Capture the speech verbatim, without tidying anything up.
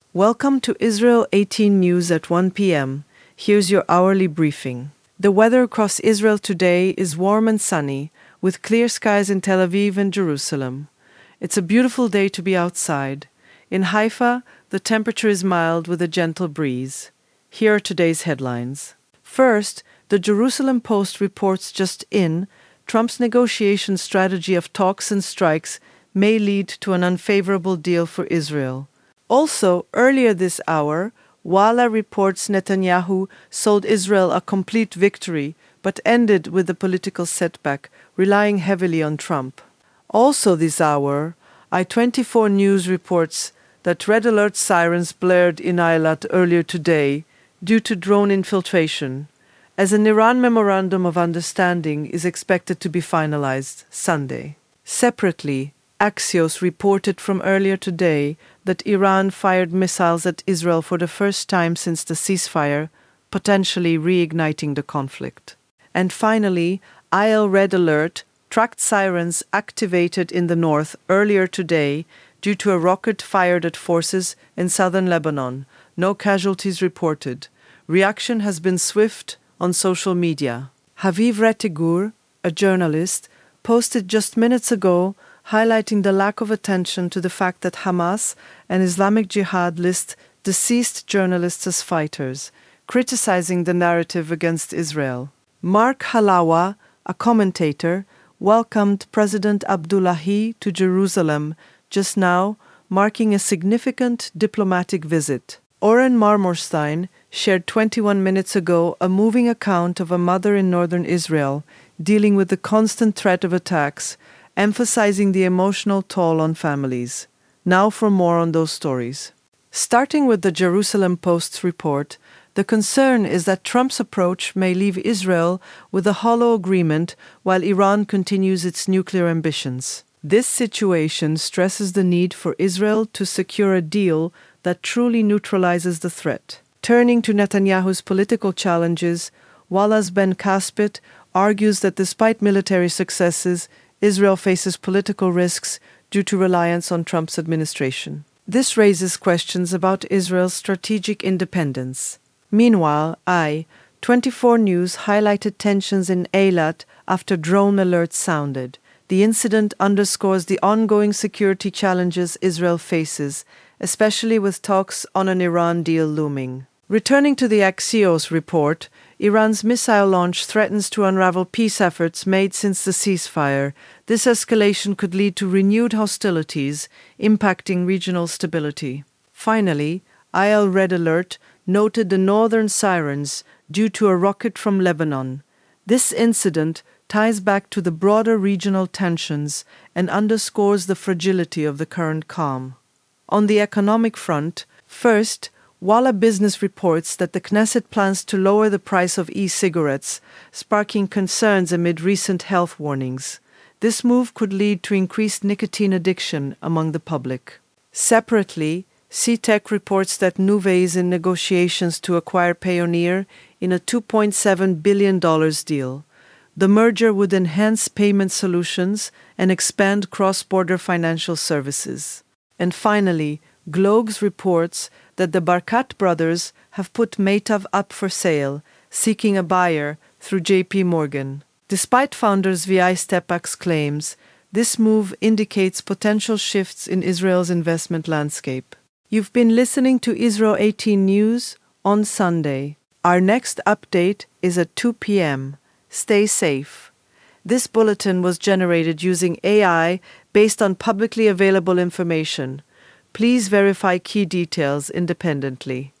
Welcome to Israel eighteen News at one p m Here's your hourly briefing. The weather across Israel today is warm and sunny, with clear skies in Tel Aviv and Jerusalem. It's a beautiful day to be outside. In Haifa, the temperature is mild with a gentle breeze. Here are today's headlines. First, the Jerusalem Post reports just in, Trump's negotiation strategy of talks and strikes may lead to an unfavorable deal for Israel. Also, earlier this hour, Walla reports Netanyahu sold Israel a complete victory, but ended with a political setback, relying heavily on Trump. Also this hour, I twenty-four News reports that red alert sirens blared in Eilat earlier today due to drone infiltration, as an Iran Memorandum of Understanding is expected to be finalized Sunday. Separately, Axios reported from earlier today that Iran fired missiles at Israel for the first time since the ceasefire, potentially reigniting the conflict. And finally, I L Red Alert tracked sirens activated in the north earlier today due to a rocket fired at forces in southern Lebanon. No casualties reported. Reaction has been swift on social media. Haviv Retigur, a journalist, posted just minutes ago highlighting the lack of attention to the fact that Hamas and Islamic Jihad list deceased journalists as fighters, criticizing the narrative against Israel. Mark Halawa, a commentator, welcomed President Abdullahi to Jerusalem just now, marking a significant diplomatic visit. Oren Marmorstein shared twenty-one minutes ago a moving account of a mother in northern Israel dealing with the constant threat of attacks, emphasizing the emotional toll on families. Now for more on those stories. Starting with the Jerusalem Post's report, the concern is that Trump's approach may leave Israel with a hollow agreement while Iran continues its nuclear ambitions. This situation stresses the need for Israel to secure a deal that truly neutralizes the threat. Turning to Netanyahu's political challenges, Wallace Ben Caspit argues that despite military successes, Israel faces political risks due to reliance on Trump's administration. This raises questions about Israel's strategic independence. Meanwhile, I twenty-four News highlighted tensions in Eilat after drone alerts sounded. The incident underscores the ongoing security challenges Israel faces, especially with talks on an Iran deal looming. Returning to the Axios report, Iran's missile launch threatens to unravel peace efforts made since the ceasefire. This escalation could lead to renewed hostilities, impacting regional stability. Finally, I L Red Alert noted the northern sirens due to a rocket from Lebanon. This incident ties back to the broader regional tensions and underscores the fragility of the current calm. On the economic front, first, Walla Business reports that the Knesset plans to lower the price of e-cigarettes, sparking concerns amid recent health warnings. This move could lead to increased nicotine addiction among the public. Separately, C-Tech reports that Nuvei is in negotiations to acquire Payoneer in a two point seven billion dollars deal. The merger would enhance payment solutions and expand cross-border financial services. And finally, Glogs reports that the Barkat brothers have put Meitav up for sale, seeking a buyer through J P Morgan. Despite founders Avi Stepak's claims, this move indicates potential shifts in Israel's investment landscape. You've been listening to Israel eighteen News on Sunday. Our next update is at two p m Stay safe. This bulletin was generated using A I based on publicly available information. Please verify key details independently.